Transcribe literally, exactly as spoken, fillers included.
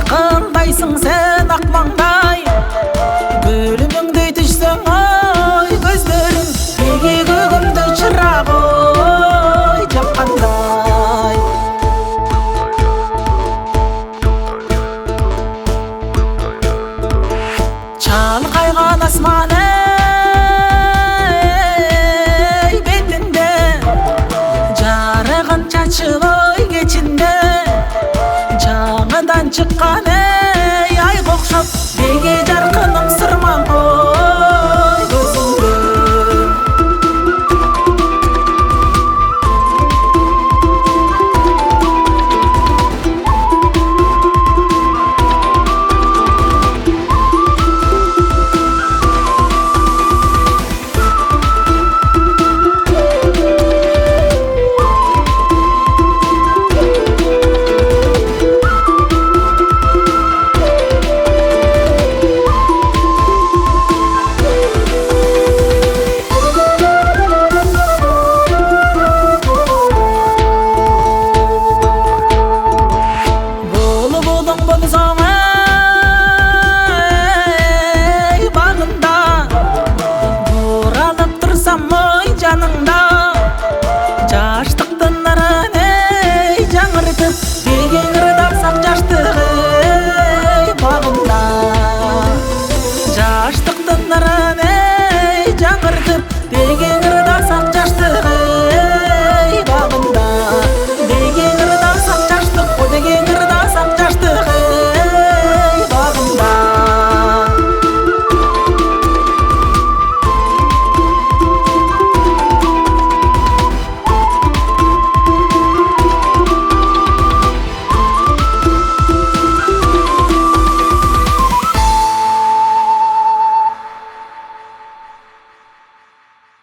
жарқылдайсың сен ақ маңдай, гүліміңдей түшсең ой көздерің, неге көгімді шырақ ой жаққандай. Шалқайған асман ей бетінде, жарығын шашып ой кечінде, жаңыдан шыққан ей ай қоқшап, неге жарқыным сырман